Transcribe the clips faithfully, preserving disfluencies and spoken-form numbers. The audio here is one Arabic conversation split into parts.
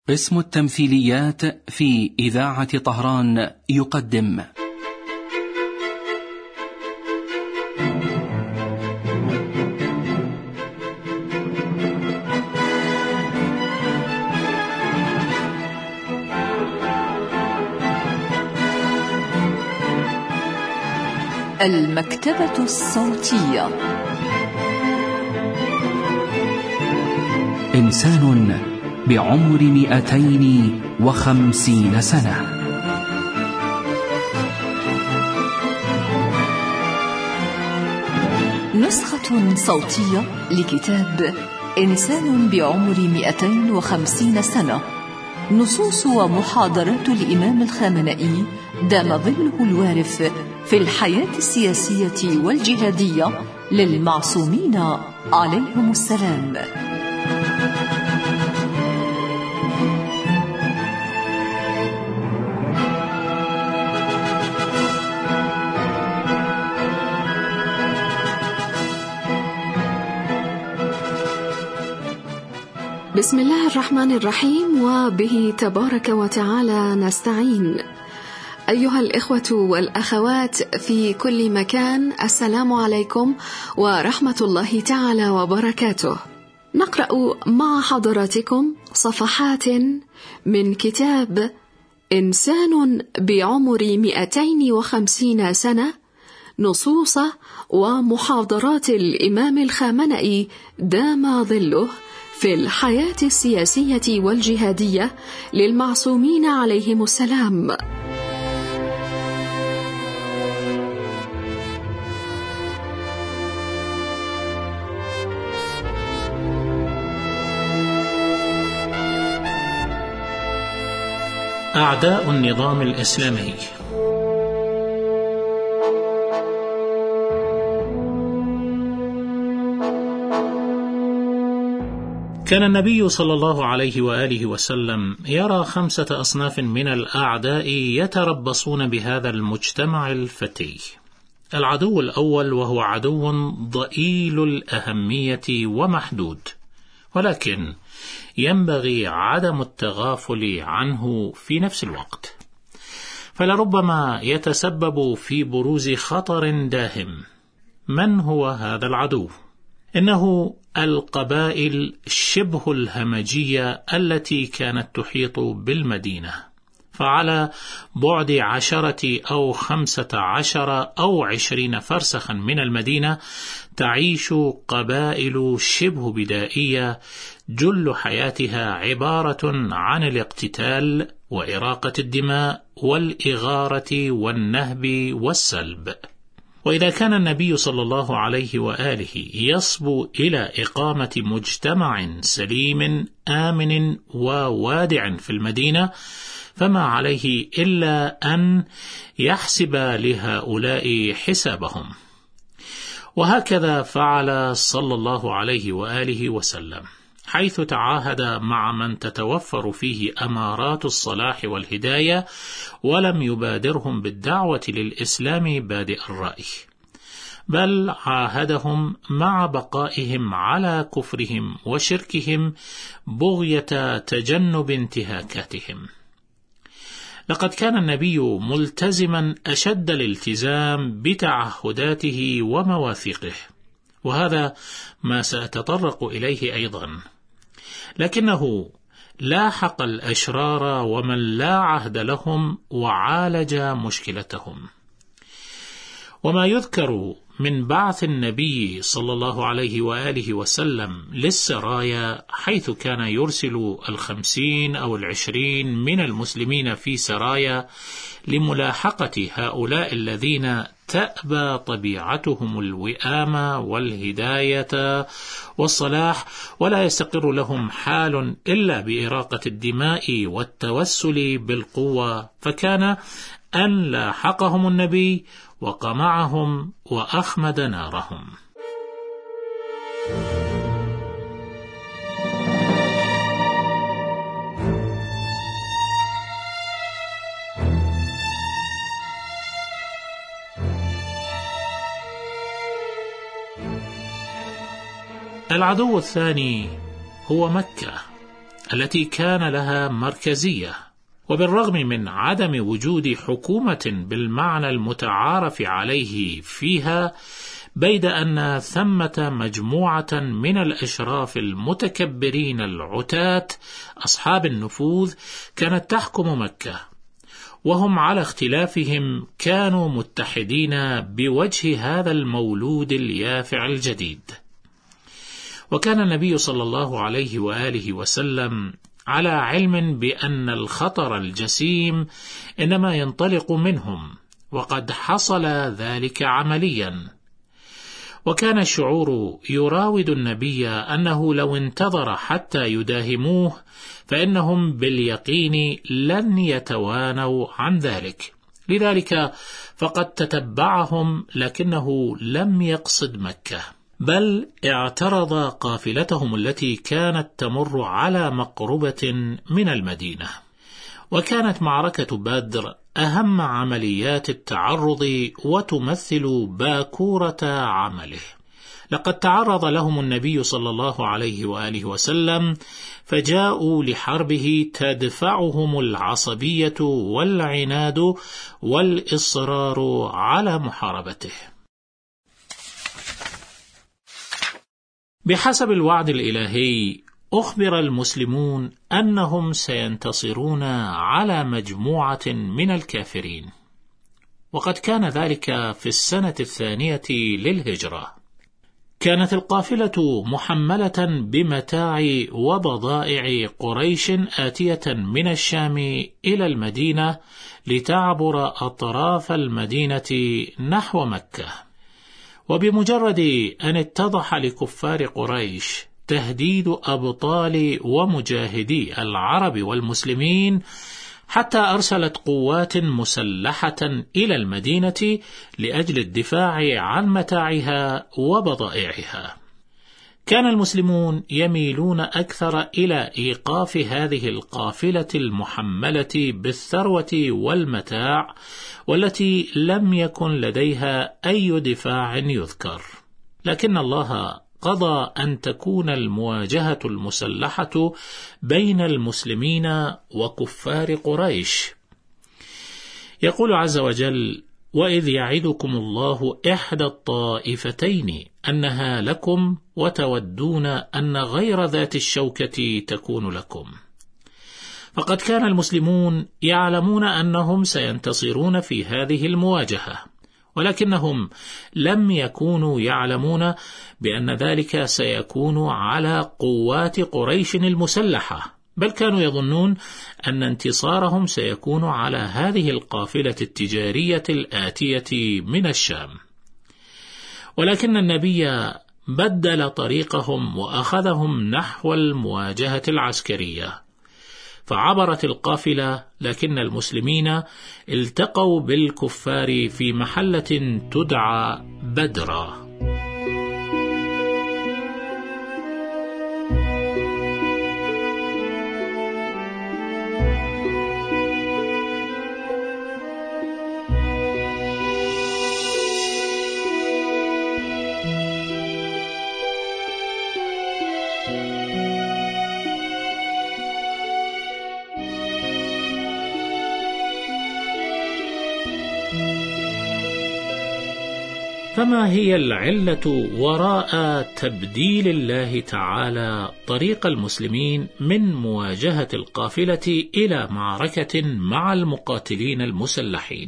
قسم التمثيليات في إذاعة طهران يقدم المكتبة الصوتية. إنسان بعمر مئتين وخمسين سنة. نسخة صوتية لكتاب إنسان بعمر مئتين وخمسين سنة، نصوص ومحاضرات الإمام الخامنئي دام ظله الوارف في الحياة السياسية والجهادية للمعصومين عليهم السلام. بسم الله الرحمن الرحيم، وبه تبارك وتعالى نستعين. أيها الإخوة والأخوات في كل مكان، السلام عليكم ورحمة الله تعالى وبركاته. نقرأ مع حضراتكم صفحات من كتاب إنسان بعمر مئتين وخمسين سنة، نصوص ومحاضرات الإمام الخامنئي دام ظله في الحياة السياسية والجهادية للمعصومين عليهم السلام. أعداء النظام الإسلامي. كان النبي صلى الله عليه وآله وسلم يرى خمسة أصناف من الأعداء يتربصون بهذا المجتمع الفتي. العدو الأول وهو عدو ضئيل الأهمية ومحدود، ولكن ينبغي عدم التغافل عنه في نفس الوقت، فلربما يتسبب في بروز خطر داهم. من هو هذا العدو؟ إنه القبائل شبه الهمجية التي كانت تحيط بالمدينة، فعلى بعد عشرة أو خمسة عشر أو عشرين فرسخا من المدينة تعيش قبائل شبه بدائية جل حياتها عبارة عن الاقتتال وإراقة الدماء والإغارة والنهب والسلب. وإذا كان النبي صلى الله عليه وآله يصبو إلى إقامة مجتمع سليم آمن ووادع في المدينة، فما عليه إلا أن يحسب لهؤلاء حسابهم. وهكذا فعل صلى الله عليه وآله وسلم، حيث تعاهد مع من تتوفر فيه أمارات الصلاح والهداية، ولم يبادرهم بالدعوة للإسلام بادئ الرأي، بل عاهدهم مع بقائهم على كفرهم وشركهم بغية تجنب انتهاكاتهم. لقد كان النبي ملتزما أشد الالتزام بتعهداته ومواثيقه، وهذا ما سأتطرق إليه أيضا، لكنه لاحق الأشرار ومن لا عهد لهم وعالج مشكلتهم. وما يذكر من بعث النبي صلى الله عليه وآله وسلم للسرايا، حيث كان يرسل الخمسين أو العشرين من المسلمين في سرايا لملاحقة هؤلاء الذين تأبى طبيعتهم الوئامة والهداية والصلاح، ولا يستقر لهم حال إلا بإراقة الدماء والتوسل بالقوة، فكان أن لاحقهم النبي وقمعهم وأخمد نارهم. العدو الثاني هو مكة التي كان لها مركزية، وبالرغم من عدم وجود حكومة بالمعنى المتعارف عليه فيها، بيد أن ثمة مجموعة من الأشراف المتكبرين العتاة أصحاب النفوذ كانت تحكم مكة، وهم على اختلافهم كانوا متحدين بوجه هذا المولود اليافع الجديد. وكان النبي صلى الله عليه وآله وسلم على علم بأن الخطر الجسيم إنما ينطلق منهم، وقد حصل ذلك عمليا. وكان الشعور يراود النبي أنه لو انتظر حتى يداهموه فإنهم باليقين لن يتوانوا عن ذلك، لذلك فقد تتبعهم لكنه لم يقصد مكة، بل اعترض قافلتهم التي كانت تمر على مقربة من المدينة. وكانت معركة بدر أهم عمليات التعرض وتمثل باكورة عمله. لقد تعرض لهم النبي صلى الله عليه وآله وسلم، فجاءوا لحربه تدفعهم العصبية والعناد والإصرار على محاربته. بحسب الوعد الإلهي أخبر المسلمون أنهم سينتصرون على مجموعة من الكافرين، وقد كان ذلك في السنة الثانية للهجرة. كانت القافلة محملة بمتاع وبضائع قريش آتية من الشام إلى المدينة لتعبر أطراف المدينة نحو مكة. وبمجرد أن اتضح لكفار قريش تهديد أبطال ومجاهدي العرب والمسلمين، حتى أرسلت قوات مسلحة إلى المدينة لأجل الدفاع عن متاعها وبضائعها. كان المسلمون يميلون أكثر إلى إيقاف هذه القافلة المحملة بالثروة والمتاع، والتي لم يكن لديها أي دفاع يذكر، لكن الله قضى أن تكون المواجهة المسلحة بين المسلمين وكفار قريش. يقول عز وجل: وإذ يعدكم الله إحدى الطائفتين أنها لكم وتودون أن غير ذات الشوكة تكون لكم. فقد كان المسلمون يعلمون أنهم سينتصرون في هذه المواجهة، ولكنهم لم يكونوا يعلمون بأن ذلك سيكون على قوات قريش المسلحة، بل كانوا يظنون أن انتصارهم سيكون على هذه القافلة التجارية الآتية من الشام. ولكن النبي بدل طريقهم وأخذهم نحو المواجهة العسكرية، فعبرت القافلة، لكن المسلمين التقوا بالكفار في محلة تدعى بدرا. فما هي العلة وراء تبديل الله تعالى طريق المسلمين من مواجهة القافلة إلى معركة مع المقاتلين المسلحين؟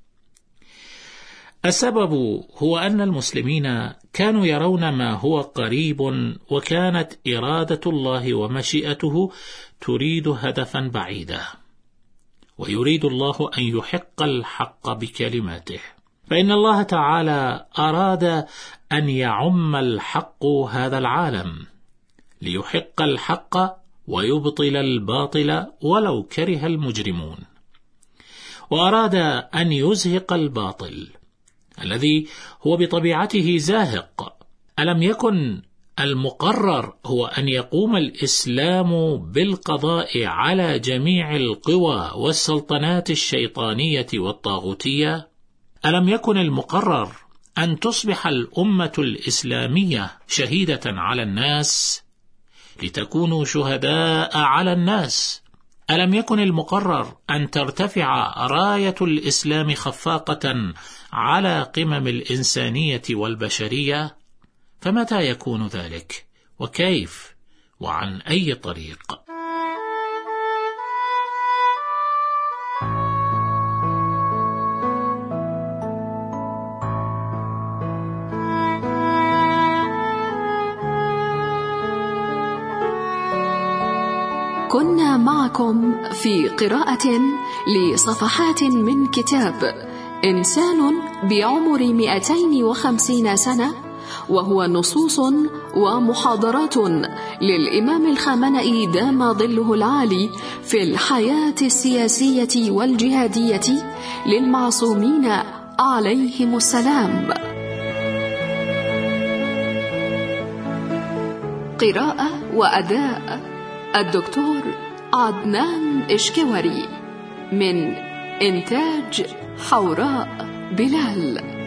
السبب هو أن المسلمين كانوا يرون ما هو قريب، وكانت إرادة الله ومشيئته تريد هدفا بعيدا، ويريد الله أن يحق الحق بكلماته. فإن الله تعالى أراد أن يعم الحق هذا العالم، ليحق الحق ويبطل الباطل ولو كره المجرمون، وأراد أن يزهق الباطل الذي هو بطبيعته زاهق. ألم يكن المقرر هو أن يقوم الإسلام بالقضاء على جميع القوى والسلطنات الشيطانية والطاغوتية؟ ألم يكن المقرر أن تصبح الأمة الإسلامية شهيدة على الناس؟ لتكونوا شهداء على الناس. ألم يكن المقرر أن ترتفع راية الإسلام خفاقة على قمم الإنسانية والبشرية؟ فمتى يكون ذلك؟ وكيف؟ وعن أي طريق؟ كنا معكم في قراءة لصفحات من كتاب إنسان بعمر مئتين وخمسين سنة، وهو نصوص ومحاضرات للإمام الخامنئي دام ظله العالي في الحياة السياسية والجهادية للمعصومين عليهم السلام. قراءة وأداء الدكتور عدنان إشكواري، من إنتاج حوراء بلال.